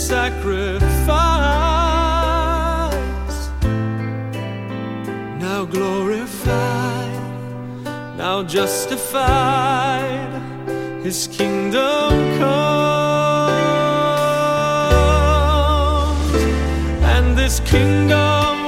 sacrifice. Now glorified, now justified, His kingdom comes, and this kingdom